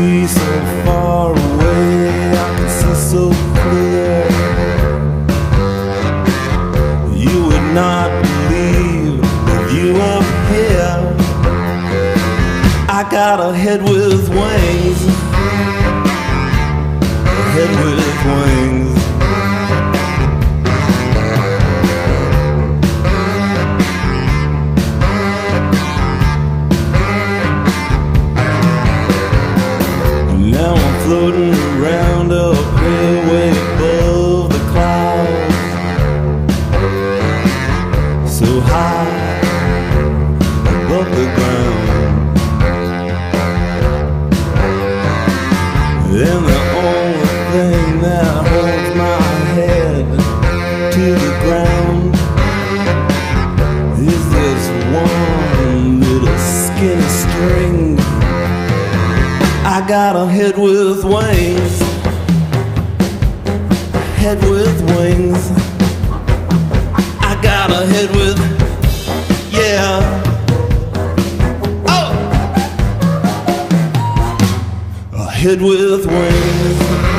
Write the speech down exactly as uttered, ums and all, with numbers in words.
be so far away, I can see so clear. You would not believe if you were here. I got a head with wings, a head with wings. Now I'm floating around up here way above the clouds, so high above the ground. And the only thing that holds my head to the ground is this one little skinny string. I got a head with wings, head with wings. I got a head with, yeah. Oh! A head with wings.